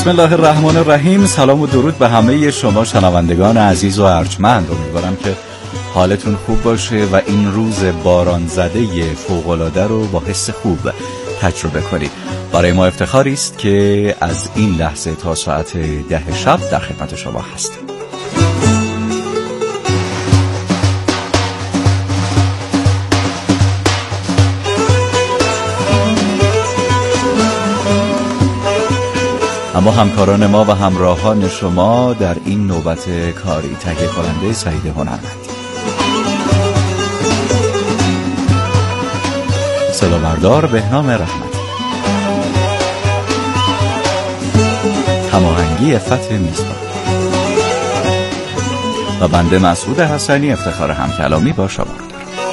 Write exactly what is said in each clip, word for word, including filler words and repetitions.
بسم الله الرحمن الرحیم. سلام و درود به همه شما شنوندگان عزیز و ارجمند. امیدوارم که حالتون خوب باشه و این روز باران زده فوق‌العاده رو با حس خوب تجربه کنید. برای ما افتخاری است که از این لحظه تا ساعت ده شب در خدمت شما هستیم. اما همکاران ما و همراهان شما در این نوبت کاری، تهیه کننده سعید هنرمندی، صدابردار بهنام رحمتی، هماهنگی عفت میزبان و بنده مسعود حسنی افتخار همکلامی با شما دارم.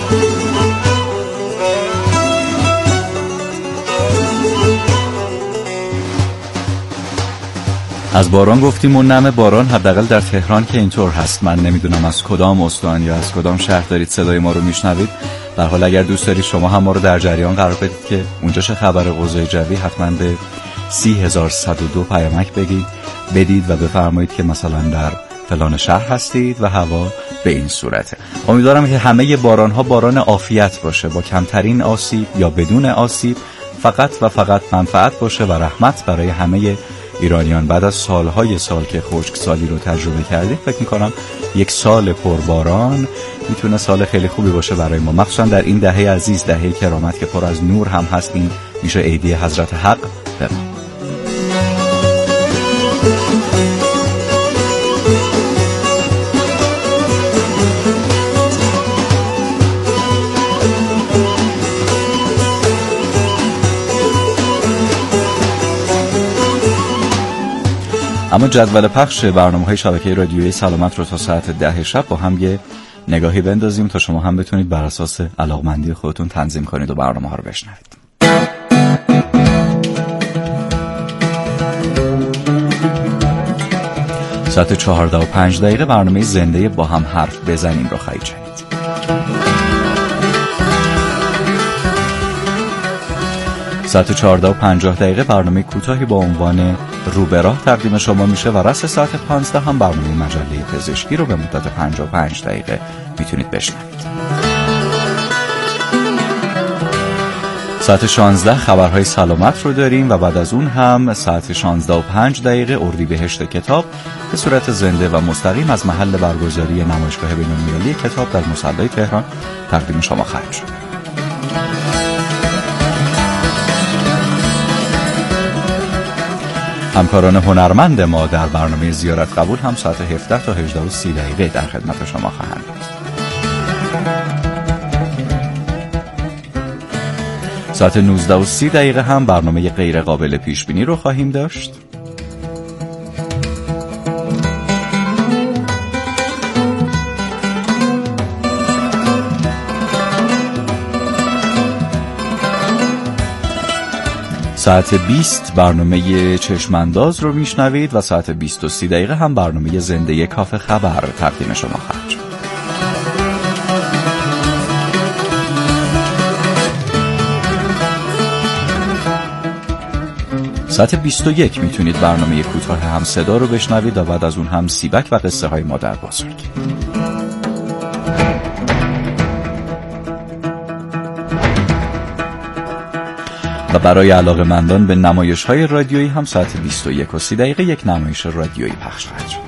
از باران گفتیم و نم باران، حداقل در تهران که اینطور هست. من نمیدونم از کدام استان یا از کدام شهر دارید صدای ما رو میشنوید. در حال اگر دوست دارید شما هم ما رو در جریان قرار بدید که اونجا چه خبر اوضاع جوی، حتما به سی هزار صد و دو پیامک بگید بدید و بفرمایید که مثلا در فلان شهر هستید و هوا به این صورته. امیدوارم که همه باران ها باران عافیت باشه، با کمترین آسیب یا بدون آسیب، فقط و فقط منفعت باشه و رحمت برای همه ایرانیان. بعد از سالهای سال که خشکسالی رو تجربه کردیم، فکر میکنم یک سال پرباران میتونه سال خیلی خوبی باشه برای ما، مخصوصا در این دهه عزیز، دهه کرامت که پر از نور هم هست. این میشه عیدی حضرت حق به ما. اما جدول پخش برنامه‌های شبکه رادیویی سلامت رو تا ساعت ده شب با هم یه نگاهی بندازیم تا شما هم بتونید بر اساس علاقمندی خودتون تنظیم کنید و برنامه‌ها رو بشنوید. ساعت چهارده و پنج دقیقه برنامه زنده با هم حرف بزنیم رو خواهید شنید. ساعت چهارده و پنجاه دقیقه برنامه کوتاهی با عنوان رو به راه تقدیم شما میشه و رأس ساعت پانزده هم برنامه مجله پزشکی رو به مدت پنجاه و پنج دقیقه میتونید بشنوید. ساعت شانزده خبرهای سلامت رو داریم و بعد از اون هم ساعت شانزده و پنج دقیقه اردیبهشت کتاب به صورت زنده و مستقیم از محل برگزاری نمایشگاه بین‌المللی کتاب در مصلی تهران تقدیم شما خواهد شد. همکاران هنرمند ما در برنامه زیارت قبول هم ساعت هفده تا هجده و سی دقیقه در خدمت شما خواهند بود. ساعت نوزده و سی دقیقه هم برنامه غیر قابل پیش بینی رو خواهیم داشت. ساعت بیست برنامه چشمانداز رو میشنوید و ساعت بیست و سی دقیقه هم برنامه زنده کافه خبر تقدیم شما خواهد شد. ساعت بیست و یک میتونید برنامه کوتاه هم صدا رو بشنوید و بعد از اون هم سیبک و قصه های مادر بزرگ. و برای علاقه‌مندان به نمایش‌های رادیویی هم ساعت بیست و یک و سی دقیقه یک نمایش رادیویی پخش خواهد شد.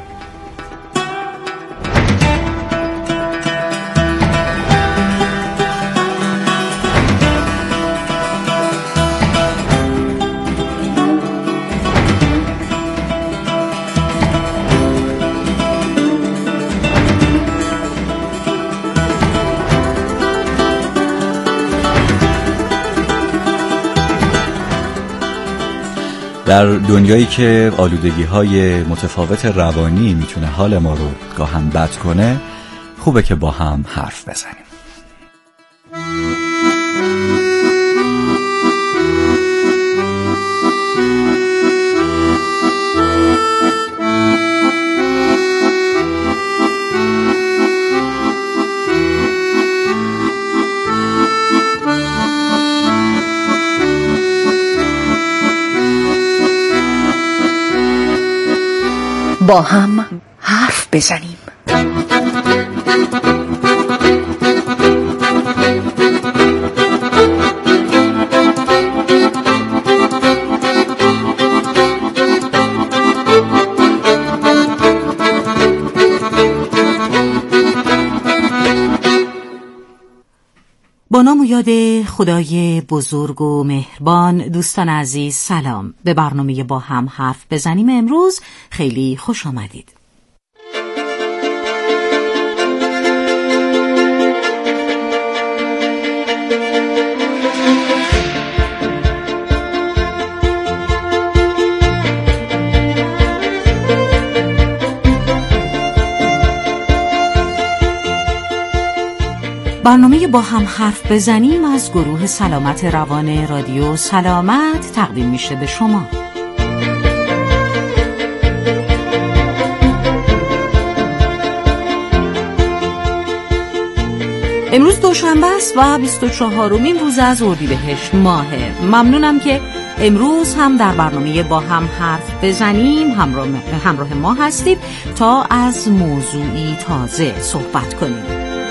در دنیایی که آلودگی‌های متفاوت روانی میتونه حال ما رو گاهن بد کنه، خوبه که با هم حرف بزنیم. با هم حرف بزنیم. با نام و یاد خدای بزرگ و مهربان، دوستان عزیز سلام. به برنامه با هم حرف بزنیم امروز خیلی خوش آمدید. برنامه با هم حرف بزنیم از گروه سلامت روان رادیو سلامت تقدیم میشه به شما. امروز دوشنبه است و بیست و چهارمین روز از اردیبهشت ماهه. ممنونم که امروز هم در برنامه با هم حرف بزنیم همراه, همراه ما هستید تا از موضوعی تازه صحبت کنیم.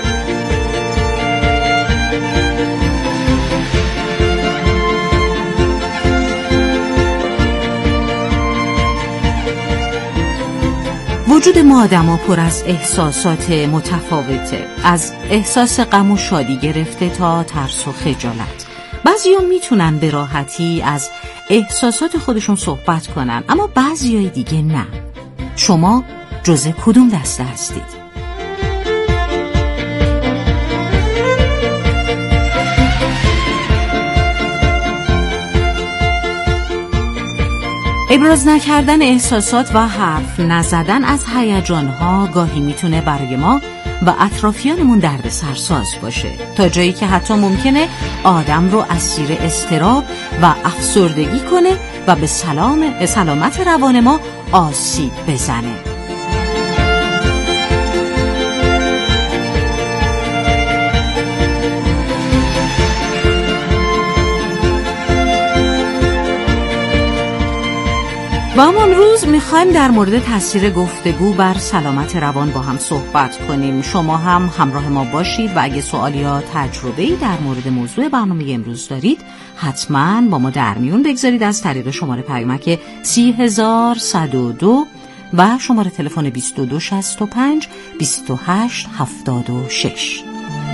وجود ما آدم‌ها پر از احساسات متفاوته، از احساس غم و شادی گرفته تا ترس و خجالت. بعضیا میتونن به راحتی از احساسات خودشون صحبت کنن، اما بعضیای دیگه نه. شما جزء کدوم دسته هستید؟ ابراز نکردن احساسات و حرف نزدن از هیجان‌ها گاهی میتونه برای ما و اطرافیانمون دردسرساز باشه، تا جایی که حتی ممکنه آدم رو اسیر اضطراب و افسردگی کنه و به سلام سلامت روان ما آسیب بزنه. و اما امروز میخوایم در مورد تاثیر گفتگو بر سلامت روان با هم صحبت کنیم. شما هم همراه ما باشید و اگه سوالی یا تجربه‌ای در مورد موضوع برنامه امروز دارید حتما با ما در میون بگذارید از طریق شماره پیامک سی هزار صد و دو و شماره تلفن بیست و دو شصت و پنج بیست و هشت هفتاد و شش.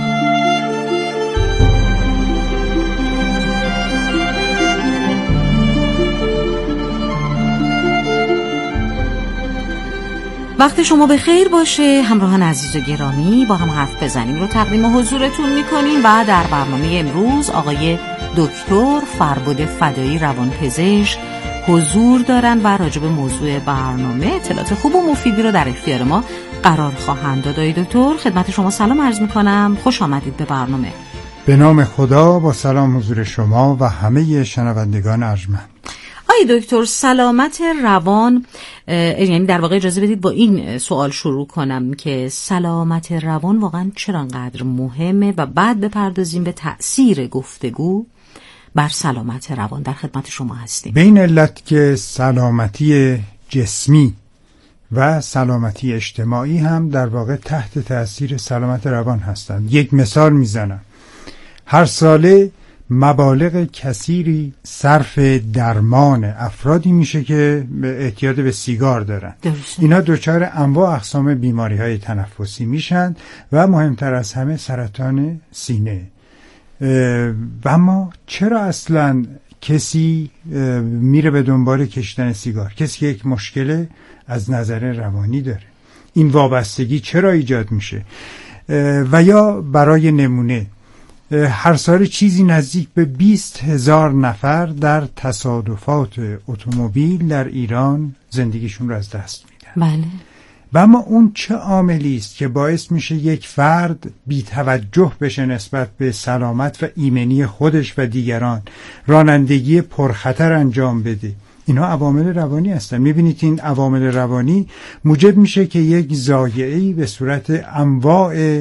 وقت شما به خیر باشه همراهان عزیز و گرامی. با هم حرف بزنیم رو تقدیم حضورتون میکنیم و در برنامه امروز آقای دکتر فربد فدایی روانپزشک حضور دارن و راجع به موضوع برنامه اطلاعات خوب و مفیدی رو در اختیار ما قرار خواهند داد. آقای دکتر خدمت شما سلام عرض میکنم، خوش آمدید به برنامه. به نام خدا، با سلام حضور شما و همه شنوندگان ارجمند. آقای دکتر سلامت روان، یعنی در واقع اجازه بدید با این سوال شروع کنم که سلامت روان واقعا چرا انقدر مهمه و بعد بپردازیم به تأثیر گفتگو بر سلامت روان. در خدمت شما هستیم. به این علت که سلامتی جسمی و سلامتی اجتماعی هم در واقع تحت تأثیر سلامت روان هستند. یک مثال میزنم. هر ساله مبالغ کثیری صرف درمان افرادی میشه که اعتیاد به سیگار دارن. درسته. اینا دچار انواع اقسام بیماری های تنفسی میشن و مهمتر از همه سرطان سینه. و اما چرا اصلا کسی میره به دنبال کشیدن سیگار؟ کسی که یک مشکل از نظر روانی داره. این وابستگی چرا ایجاد میشه؟ و یا برای نمونه هر سال چیزی نزدیک به بیست هزار نفر در تصادفات اتومبیل در ایران زندگیشون رو از دست میدن. بله. و اما اون چه عاملی است که باعث میشه یک فرد بی توجه بشه نسبت به سلامت و ایمنی خودش و دیگران، رانندگی پرخطر انجام بده؟ اینا عوامل روانی هستن. میبینید این عوامل روانی موجب میشه که یک ضایعه‌ای به صورت انواع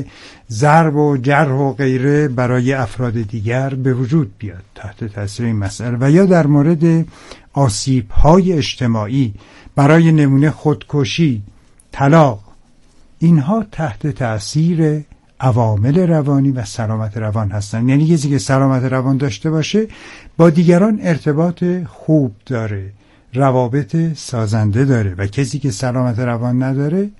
ضرب و جرح و غیره برای افراد دیگر به وجود بیاد تحت تاثیر این مسئله، و یا در مورد آسیب‌های اجتماعی برای نمونه خودکشی، طلاق، اینها تحت تاثیر عوامل روانی و سلامت روان هستند. یعنی کسی که سلامت روان داشته باشه با دیگران ارتباط خوب داره، روابط سازنده داره، و کسی که سلامت روان نداره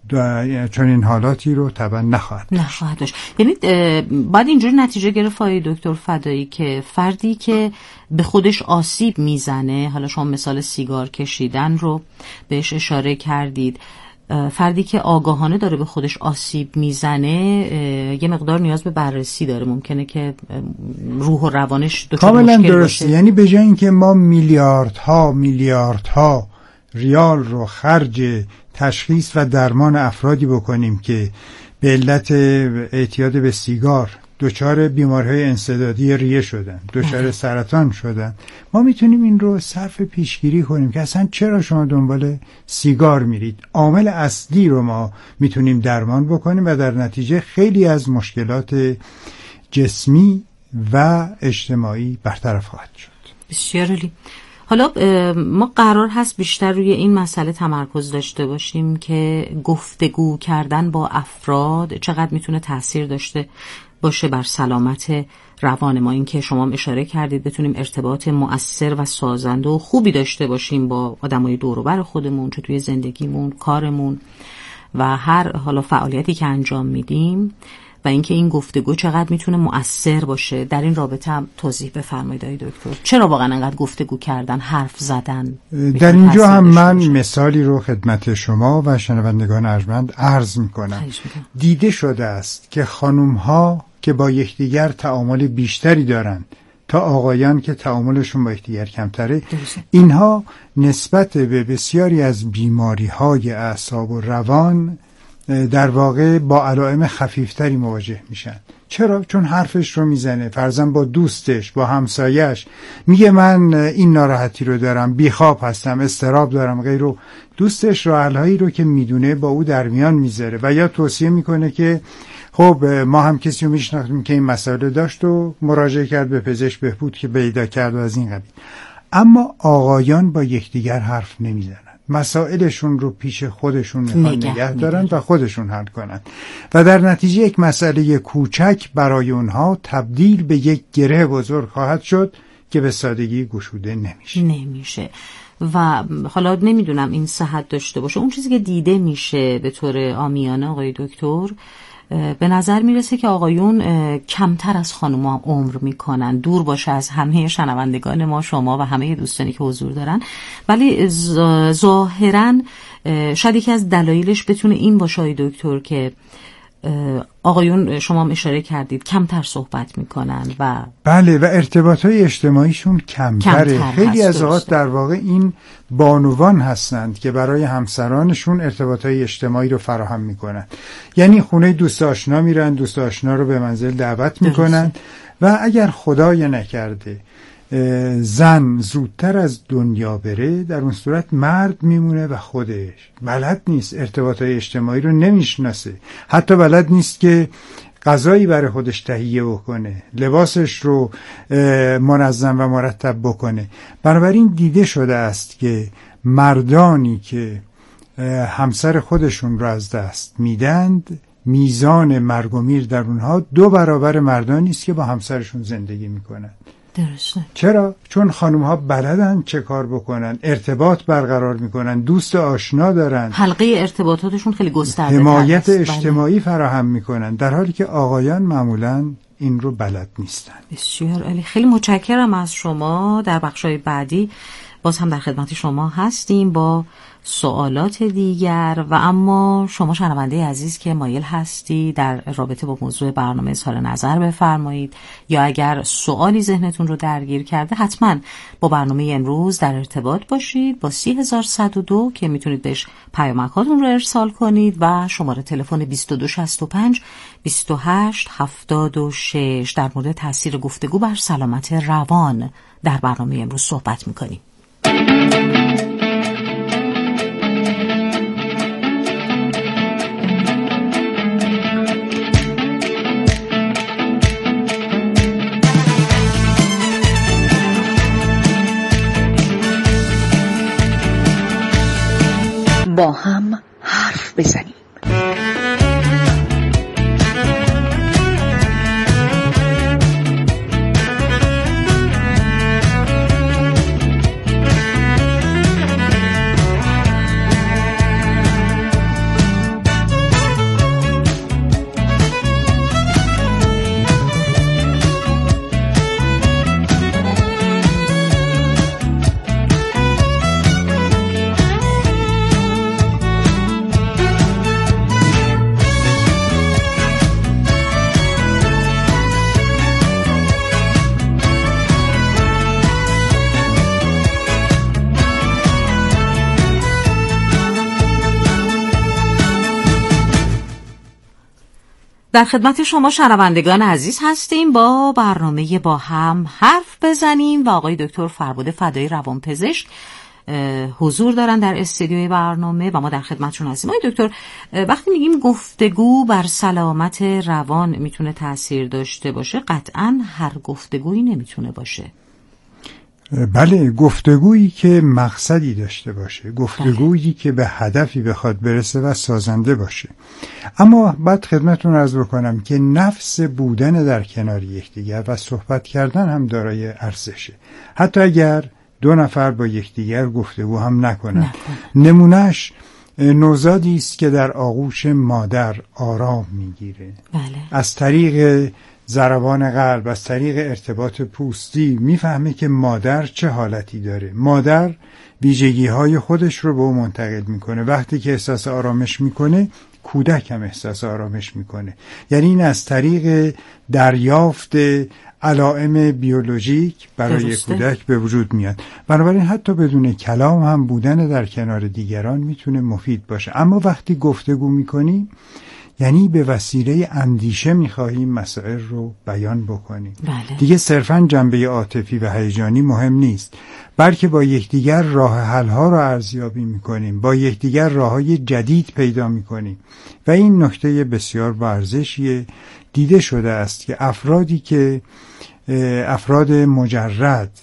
چون این حالاتی رو طبعا نخواهد داشت. نخواهد داشت. یعنی باید اینجوری نتیجه گرفت آقای دکتر فدایی که فردی که به خودش آسیب میزنه، حالا شما مثال سیگار کشیدن رو بهش اشاره کردید، فردی که آگاهانه داره به خودش آسیب میزنه یه مقدار نیاز به بررسی داره، ممکنه که روح و روانش دچار مشکل باشه. کاملا درسته. یعنی به جای اینکه ما میلیاردها میلیاردها ریال رو خرج تشخیص و درمان افرادی بکنیم که به علت اعتیاد به سیگار دچار بیماری‌های انسدادی ریه شدن، دچار سرطان شدن، ما میتونیم این رو صرف پیشگیری کنیم که اصلا چرا شما دنبال سیگار میرید. عامل اصلی رو ما میتونیم درمان بکنیم و در نتیجه خیلی از مشکلات جسمی و اجتماعی برطرف خواهد شد. بسیار عالی. حالا ما قرار هست بیشتر روی این مسئله تمرکز داشته باشیم که گفتگو کردن با افراد چقدر میتونه تأثیر داشته باشه بر سلامت روان ما. این که شما هم اشاره کردید بتونیم ارتباط مؤثر و سازنده و خوبی داشته باشیم با آدمای دور و بر خودمون، چه توی زندگیمون، کارمون و هر حالا فعالیتی که انجام میدیم، و اینکه این گفتگو چقدر میتونه مؤثر باشه. در این رابطه هم توضیح بفرمایید آقای دکتر، چرا واقعا انقدر گفتگو کردن، حرف زدن در اینجا هم من باشه؟ مثالی رو خدمت شما و شنوندگان ارجمند عرض میکنم. دیده شده است که خانومها که با یکدیگر تعامل بیشتری دارند تا آقایان که تعاملشون با یکدیگر کمتره، اینها نسبت به بسیاری از بیماری‌های اعصاب و روان در واقع با علائم خفیفتری مواجه میشن. چرا؟ چون حرفش رو میزنه، فرضاً با دوستش، با همسایش، میگه من این ناراحتی رو دارم، بیخواب هستم، اضطراب دارم، غیره. دوستش راه‌حل‌هایی رو که میدونه با او در میان میذاره و یا توصیه میکنه که خب ما هم کسی رو میشناختیم که این مسئله داشت و مراجعه کرد به پزشک بهبود که پیدا کرد و از این قبیل. اما آقایان با یکدیگر حرف نمیزنن، مسائلشون رو پیش خودشون میخوان نگه دارن و خودشون حل کنن و در نتیجه یک مسئله کوچک برای اونها تبدیل به یک گره بزرگ خواهد شد که به سادگی گشوده نمیشه نمیشه و حالا نمیدونم این صحت داشته باشه. اون چیزی که دیده میشه به طور عامیانه آقای دکتر، به نظر میرسه که آقایون کمتر از خانوما عمر میکنن، دور باشه از همه شنوندگان ما، شما و همه دوستانی که حضور دارن، ولی ظاهرا شاید یکی از دلایلش بتونه این باشه آقای دکتر که آقایون شما هم اشاره کردید کمتر صحبت میکنن و بله و ارتباطهای اجتماعیشون کمتره. کمتر خیلی از اوقات در واقع این بانوان هستند که برای همسرانشون ارتباطهای اجتماعی رو فراهم میکنن. یعنی خونه دوست آشنا میرن، دوست آشنا رو به منزل دعوت میکنن و اگر خدای نکرده زن زودتر از دنیا بره، در اون صورت مرد میمونه و خودش بلد نیست، ارتباطهای اجتماعی رو نمیشناسه، حتی بلد نیست که غذایی برای خودش تهیه بکنه، لباسش رو منظم و مرتب بکنه. بنابراین دیده شده است که مردانی که همسر خودشون رو از دست میدند، میزان مرگ و میر در اونها دو برابر مردانی است که با همسرشون زندگی میکنن. درسته. چرا؟ چون خانوم ها بلدن چه کار بکنن، ارتباط برقرار میکنن، دوست آشنا دارن، حلقه ارتباطاتشون خیلی گسترده، حمایت اجتماعی فراهم میکنن، در حالی که آقایان معمولاً این رو بلد نیستن. بسیار عالی، خیلی متشکرم از شما. در بخشای بعدی باز هم در خدمت شما هستیم با سوالات دیگر و اما شما شنونده عزیز که مایل هستی در رابطه با موضوع برنامه اظهار نظر بفرمایید یا اگر سوالی ذهنتون رو درگیر کرده حتما با برنامه امروز در ارتباط باشید با سی هزار و صد و دو که میتونید بهش پیامکاتون رو ارسال کنید و شماره تلفن بیست و دو شصت و پنج بیست و هشت هفتاد و شش. در مورد تاثیر گفتگو بر سلامت روان در برنامه امروز صحبت میکنیم. با هم حرف بزنیم. در خدمت شما شنوندگان عزیز هستیم با برنامه با هم حرف بزنیم و آقای دکتر فربود فدایی روانپزشک حضور دارن در استودیوی برنامه و ما در خدمتشون هستیم. آقای دکتر، وقتی میگیم گفتگو بر سلامت روان میتونه تأثیر داشته باشه، قطعاً هر گفتگویی نمیتونه باشه. بله، گفتگویی که مقصدی داشته باشه، گفتگویی بله. که به هدفی بخواد برسه و سازنده باشه. اما بعد خدمتتون عرض بکنم که نفس بودن در کنار یکدیگر و صحبت کردن هم دارای ارزشه، حتی اگر دو نفر با یکدیگر گفتگو هم نکنن. نمونهش نوزادی است که در آغوش مادر آرام میگیره، بله. از طریق ضربان قلب، از طریق ارتباط پوستی میفهمه که مادر چه حالتی داره. مادر ویژگی های خودش رو به او منتقل میکنه. وقتی که احساس آرامش میکنه، کودک هم احساس آرامش میکنه. یعنی این از طریق دریافت علائم بیولوژیک برای درسته. کودک به وجود میاد. بنابراین حتی بدون کلام هم بودن در کنار دیگران میتونه مفید باشه. اما وقتی گفتگو میکنیم، یعنی به وسیله اندیشه میخواهیم مسائل رو بیان بکنیم. بله. دیگه صرفاً جنبه عاطفی و هیجانی مهم نیست، بلکه با یکدیگر راه حل‌ها رو ارزیابی میکنیم، با یکدیگر راه‌های جدید پیدا میکنیم و این نکته بسیار با ارزشیه. دیده شده است که افرادی که افراد مجرد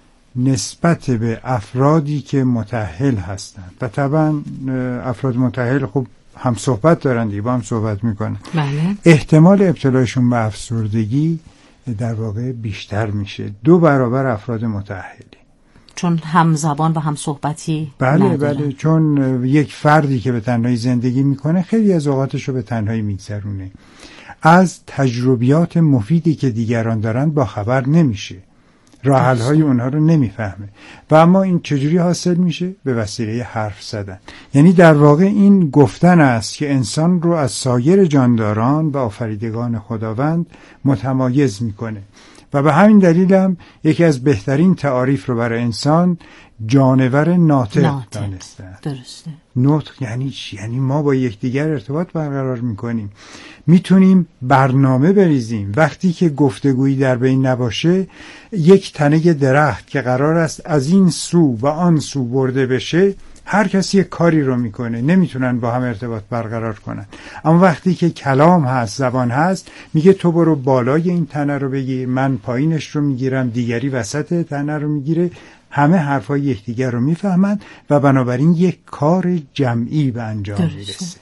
نسبت به افرادی که متأهل هستند و طبعا افراد متأهل خب هم صحبت دارن دیگه، با هم صحبت میکنن، بله. احتمال ابتلایشون به افسردگی در واقع بیشتر میشه، دو برابر افراد متأهلی، چون هم زبان و هم صحبتی بله ندارن. بله چون یک فردی که به تنهایی زندگی میکنه خیلی از اوقاتشو به تنهایی میگذرونه، از تجربیات مفیدی که دیگران دارن با خبر نمیشه، راه حل‌های اونها رو نمیفهمه. و اما این چجوری حاصل میشه؟ به وسیله حرف زدن. یعنی در واقع این گفتن است که انسان رو از سایر جانداران و آفریدگان خداوند متمایز میکنه و به همین دلیل هم یکی از بهترین تعاریف رو برای انسان جانور ناطق دانستن. درسته. نطق یعنی چی؟ یعنی ما با یکدیگر ارتباط برقرار میکنیم، میتونیم برنامه بریزیم. وقتی که گفتگویی در بین نباشه، یک تنه درخت که قرار است از این سو و آن سو برده بشه، هر کسی یک کاری رو میکنه، نمیتونن با هم ارتباط برقرار کنن. اما وقتی که کلام هست، زبان هست، میگه تو برو بالای این تنه رو بگیر، من پایینش رو میگیرم، دیگری وسط تنه رو میگیره، همه حرفای یکدیگر رو میفهمن و بنابراین یک کار جمعی به انجام میرسه.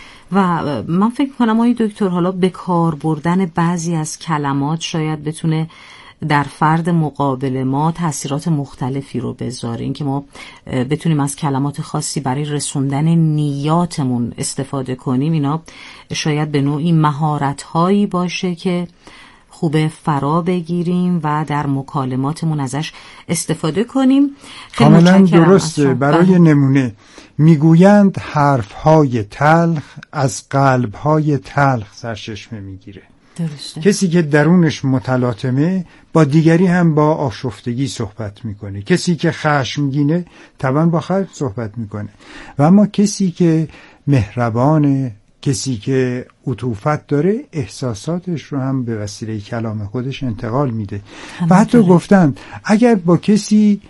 و من فکر کنم آقای دکتر حالا به کار بردن بعضی از کلمات شاید بتونه در فرد مقابل ما تأثیرات مختلفی رو بذاره، این که ما بتونیم از کلمات خاصی برای رسوندن نیاتمون استفاده کنیم. اینا شاید به نوعی مهارت‌هایی باشه که خوبه فرا بگیریم و در مکالماتمون ازش استفاده کنیم. کاملا درسته. برای نمونه میگویند حرفهای تلخ از قلبهای تلخ سرچشمه میگیره. درسته. کسی که درونش متلاطمه با دیگری هم با آشفتگی صحبت میکنه، کسی که خشمگینه طبعا با خشم صحبت میکنه، و اما کسی که مهربانه، کسی که عطوفت داره، احساساتش رو هم به وسیله کلام خودش انتقال میده. و حتی گفتن اگر با کسی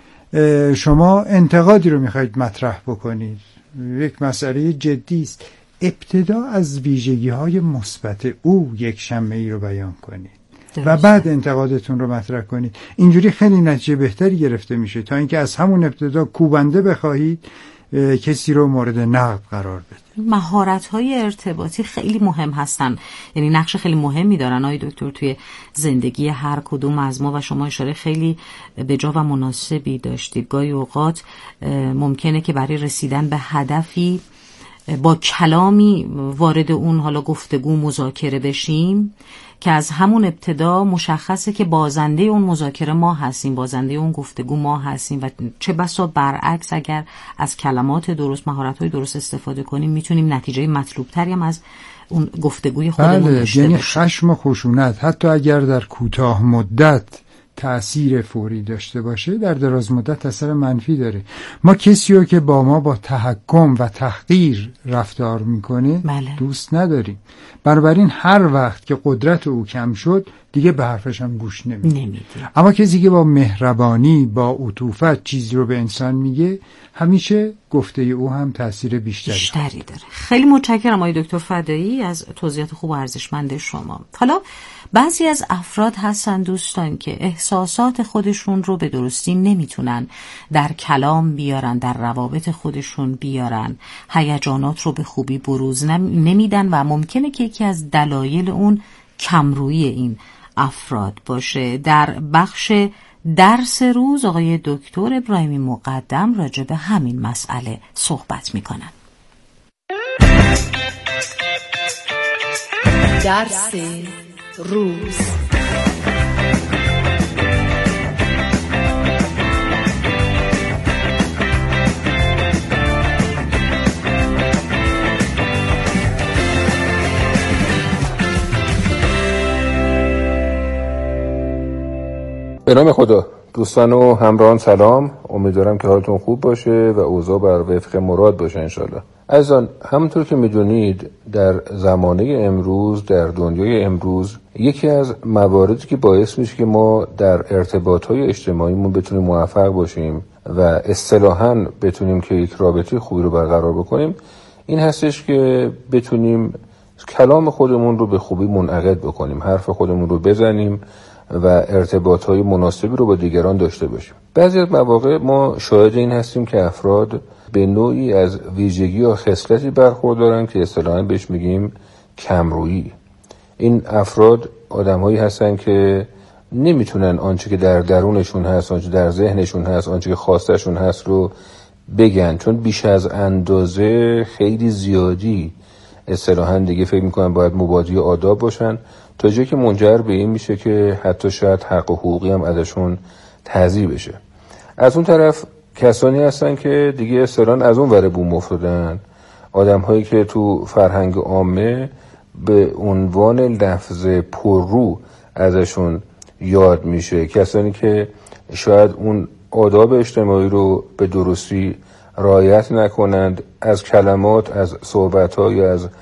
شما انتقادی رو میخواید مطرح بکنید، یک مسئله جدی است، ابتدا از ویژگی‌های مثبت او یک شمعی رو بیان کنید و بعد انتقادتون رو مطرح کنید. اینجوری خیلی نتیجه بهتری گرفته میشه تا اینکه از همون ابتدا کوبنده بخواهید کسی رو مورد نقد قرار بده. مهارت‌های ارتباطی خیلی مهم هستن، یعنی نقش خیلی مهمی دارن آقای دکتر توی زندگی هر کدوم از ما و شما اشاره خیلی به جا و مناسبی داشتید. گاهی اوقات ممکنه که برای رسیدن به هدفی با کلامی وارد اون حالا گفتگو مذاکره بشیم که از همون ابتدا مشخصه که بازنده اون مذاکره ما هستیم، بازنده اون گفتگو ما هستیم و چه بسا برعکس اگر از کلمات درست، مهارت‌های درست استفاده کنیم میتونیم نتیجه مطلوب تری هم از اون گفتگوی خودمون بله، داشته یعنی باشیم. خشم و خشونت حتی اگر در کوتاه مدت تأثیر فوری داشته باشه، در دراز مدت تأثیر منفی داره. ما کسی رو که با ما با تحکم و تحقیر رفتار میکنه بله. دوست نداریم. بنابراین هر وقت که قدرت او کم شد دیگه به حرفش هم گوش نمیدیم. اما کسی که با مهربانی، با عطوفت چیزی رو به انسان میگه، همیشه گفته او هم تأثیر بیشتری, بیشتری داره. خیلی متشکرم آقای دکتر فدایی از توضیحات خوب و ارزشمند شما. حالا بعضی از افراد هستن دوستان که احساسات خودشون رو به درستی نمیتونن در کلام بیارن، در روابط خودشون بیارن، هیجانات رو به خوبی بروز نمیدن و ممکنه که یکی از دلایل اون کمرویی این افراد باشه. در بخش درس روز آقای دکتر ابراهیمی مقدم راجع به همین مسئله صحبت میکنن. درس روز. به نام خدا. دوستان و همراهان سلام، امیدوارم که حالتون خوب باشه و اوضاع بر وفق مراد باشه انشالله. عزیزان، همونطور که میدونید در زمانه امروز، در دنیای امروز، یکی از مواردی که باعث میشه که ما در ارتباطهای اجتماعیمون بتونیم موفق باشیم و اصطلاحاً بتونیم که یک رابطه خوبی رو برقرار بکنیم، این هستش که بتونیم کلام خودمون رو به خوبی منعقد بکنیم، حرف خودمون رو بزنیم و ارتباطهای مناسبی رو با دیگران داشته باشیم. بعضی از مواقع ما شاهد این هستیم که افراد به نوعی از ویژگی یا خصلتی برخوردارن که اصطلاحاً بهش میگیم کمرویی. این افراد آدم‌هایی هستن که نمیتونن آنچه که در درونشون هست، آنچه در ذهنشون هست، آنچه که خواستشون هست رو بگن، چون بیش از اندازه خیلی زیادی اصطلاحاً دیگه فکر میکنن باید مبادی آداب باشن، تا جایی که منجر به این میشه که حتی شاید حق و حقوقی هم ازشون تضییع بشه. از اون طرف کسانی هستن که دیگه اصطلاحاً از اون ور بوم افتادن، آدم هایی که تو فرهنگ عامه به عنوان لفظ پررو ازشون یاد میشه، کسانی که شاید اون آداب اجتماعی رو به درستی رعایت نکنند، از کلمات، از صحبت‌ها یا از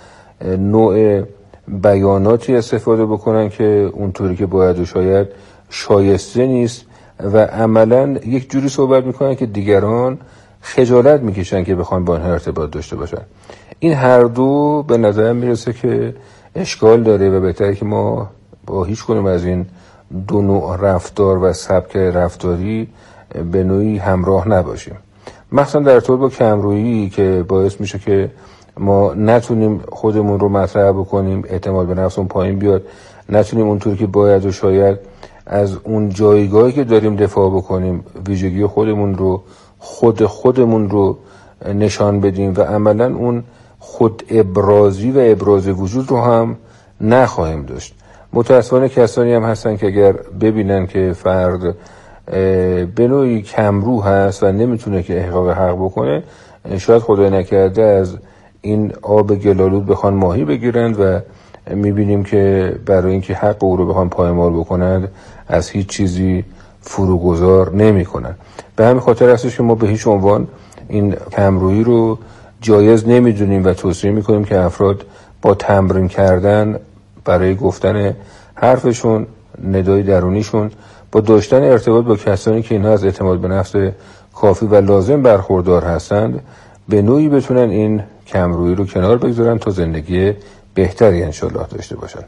نوع بیاناتی استفاده بکنن که اونطوری که باید و شاید شایسته نیست و عملاً یک جوری صحبت میکنن که دیگران خجالت میکشن که بخوان با اینها ارتباط داشته باشن. این هر دو به نظر میرسه که اشکال داره و بهتره که ما با هیچ کنیم از این دو نوع رفتار و سبک رفتاری به نوعی همراه نباشیم، مثلا در طور با کمرویی که باعث میشه که ما نتونیم خودمون رو مطرح بکنیم، اعتماد به نفسمون پایین بیاد، نتونیم اونطور که باید و شاید از اون جایگاهی که داریم دفاع بکنیم، ویژگی خودمون رو، خود خودمون رو نشان بدیم و عملاً اون خود ابرازی و ابراز وجود رو هم نخواهیم داشت. متأسفانه کسانی هم هستن که اگر ببینن که فرد به نوعی کمرو هست و نمیتونه که احقاق حق بکنه، شاید خدای نکرده از این آب گلالود بخوان ماهی بگیرند و میبینیم که برای اینکه حق او رو بخوان پایمال بکنند از هیچ چیزی فروگذار نمی کنند. به همین خاطر هستش که ما به هیچ عنوان این کمرویی رو جایز نمیدونیم و توصیه میکنیم که افراد با تمرین کردن برای گفتن حرفشون، ندای درونیشون، با داشتن ارتباط با کسانی که اینها از اعتماد به نفس کافی و لازم برخوردار هستند، به نوعی بتونن این کمرویی رو کنار بگذارن تا زندگی بهتری انشالله داشته باشن.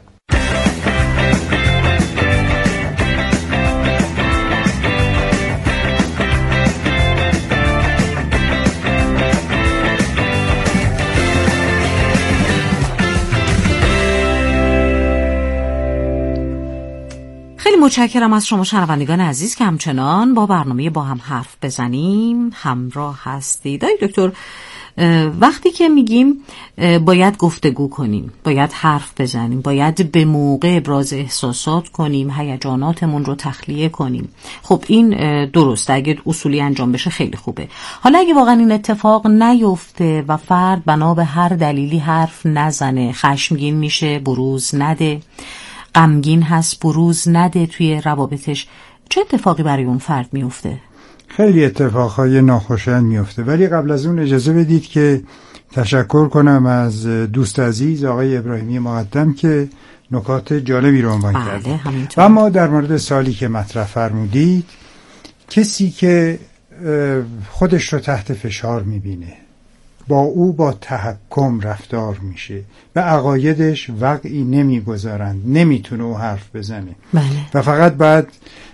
متشکرم از شما شنوندگان عزیز که همچنان با برنامه با هم حرف بزنیم همراه هستید. آقای دکتر، وقتی که میگیم باید گفتگو کنیم، باید حرف بزنیم، باید به موقع ابراز احساسات کنیم، هیجاناتمون رو تخلیه کنیم، خب این درسته، اگه اصولی انجام بشه خیلی خوبه. حالا اگه واقعا این اتفاق نیفته و فرد بنا به هر دلیلی حرف نزنه، خشمگین میشه، بروز نده، غمگین هست، بروز نده توی روابطش، چه اتفاقی برای اون فرد میفته؟ خیلی اتفاقهای ناخوشایند میفته، ولی قبل از اون اجازه بدید که تشکر کنم از دوست عزیز آقای ابراهیمی مقدم که نکات جالبی رو عنوان کرد. و اما در مورد سوالی که مطرح فرمودید، کسی که خودش رو تحت فشار میبینه، با او با تحکم رفتار میشه و عقایدش وقعی نمیگذارند، نمیتونه او حرف بزنه بله. و فقط باید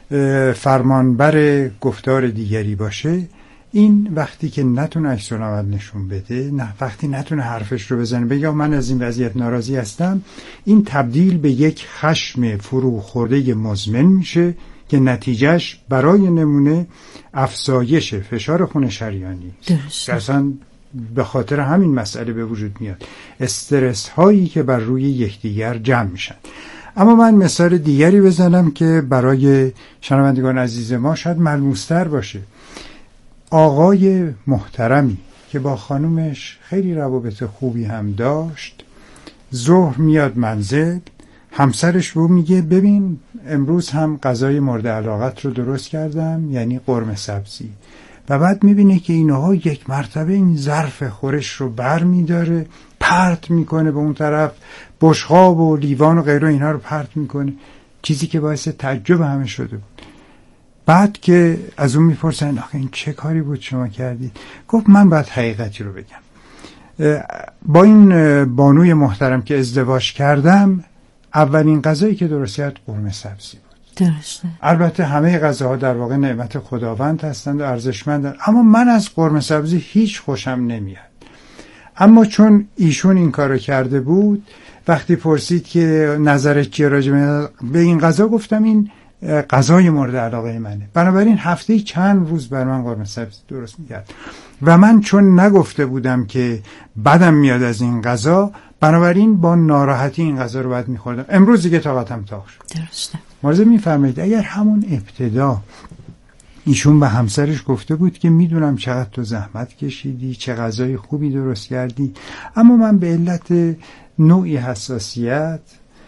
فرمانبر گفتار دیگری باشه، این وقتی که نتونه عکس العمل نشون بده، نه وقتی نتونه حرفش رو بزنه، بگه من از این وضعیت ناراضی هستم، این تبدیل به یک خشم فروخورده مزمن میشه که نتیجهش برای نمونه افزایش فشار خون شریانی درست. اصلا به خاطر همین مسئله به وجود میاد، استرس هایی که بر روی یکدیگر جمع میشن. اما من مثال دیگری بزنم که برای شنوندگان عزیز ما شاید ملموس‌تر باشه. آقای محترمی که با خانومش خیلی روابط خوبی هم داشت، ظهر میاد منزل، همسرش رو میگه ببین امروز هم غذای مورد علاقت رو درست کردم، یعنی قرمه سبزی، و بعد میبینه که اینها یک مرتبه این ظرف خورش رو بر میداره، پرت میکنه به اون طرف، بشقاب و لیوان و غیره اینا رو پرت میکنه، چیزی که باعث تعجب همه شده بود. بعد که از اون میپرسن آخه این چه کاری بود شما کردید؟ گفت من باید حقیقتی رو بگم، با این بانوی محترم که ازدواج کردم اولین غذایی که درست کرد قرمه سبزی بود. درسته. البته همه غذاها در واقع نعمت خداوند هستند و ارزشمندند، اما من از قرمه سبزی هیچ خوشم نمیاد. اما چون ایشون این کارو کرده بود، وقتی پرسید که نظرت چیه راجع به این غذا، گفتم این غذای مورد علاقه منه، بنابراین هفته چند روز بر من قرمه سبزی درست میکرد و من چون نگفته بودم که بدم میاد از این غذا، بنابراین با ناراحتی این غذا رو بعد میخوردم. امروز دیگه طاقتم تاق شد. درسته. ملاحظه میفرمایید اگر همون ابتدا ایشون به همسرش گفته بود که میدونم چقدر تو زحمت کشیدی، چه غذای خوبی درست کردی، اما من به علت نوعی حساسیت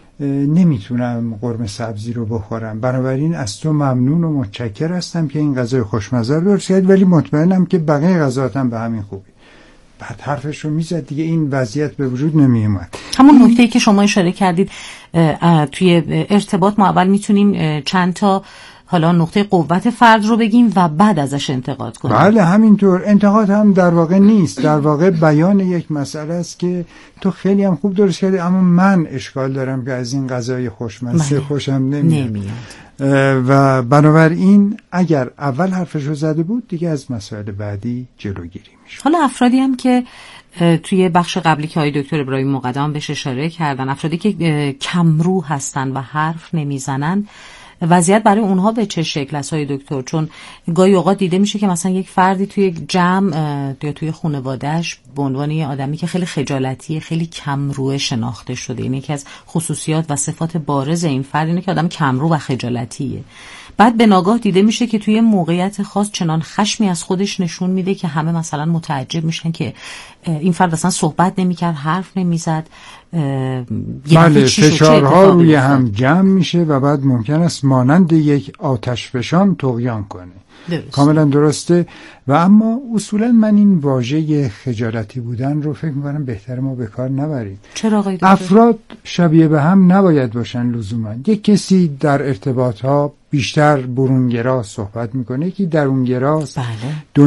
نمیتونم قرمه سبزی رو بخورم، بنابراین از تو ممنون و متشکر هستم که این غذای خوشمزه رو درست کردی، ولی مطمئنم که بقیه غذاتم به همین خوبی. بعد حرفش رو میزد دیگه، این وضعیت به وجود نمی اومد. همون نکته‌ای که شما اشاره کردید توی ارتباط ما اول میتونیم چند تا حالا نقطه قوت فرد رو بگیم و بعد ازش انتقاد کنیم. بله همینطور. انتقاد هم در واقع نیست، در واقع بیان یک مسئله است که تو خیلی هم خوب درست کردی، اما من اشکال دارم که از این غذای خوشمزه خوشم نمیاد. نمیاد. و بنابراین اگر اول حرفش رو زده بود دیگه از مسائل بعدی جلوگیری میشه. حالا افرادی هم که توی بخش قبلی که آقای دکتر ابراهیم مقدم بهش اشاره کردن، افرادی که کمرو هستن و حرف نمیزنن، وضعیت برای اونها به چه شکل است های دکتر؟ چون گاهی اوقات دیده میشه که مثلا یک فردی توی جمع یا توی خانواده‌اش به عنوان یه آدمی که خیلی خجالتیه، خیلی کمروه شناخته شده. این یکی از خصوصیات و صفات بارز این فرد اینه که آدم کمرو و خجالتیه. بعد به ناگاه دیده میشه که توی موقعیت خاص چنان خشمی از خودش نشون میده که همه مثلا متعجب میشن که این فرد اصلا صحبت نمیکرد، حرف نمیزد. بله، فشارها روی هم جمع میشه و بعد ممکن است مانند یک آتشفشان طغیان کنه. درست. کاملا درسته. و اما اصولا من این واژه خجالتی بودن رو فکر میکنم بهتر ما به کار نبریم. چرا آقای دکتر؟ افراد شبیه به هم نباید باشن لزوما. یک کسی در ارتباط ها بیشتر برونگرا صحبت میکنه، یکی درونگراست. بله.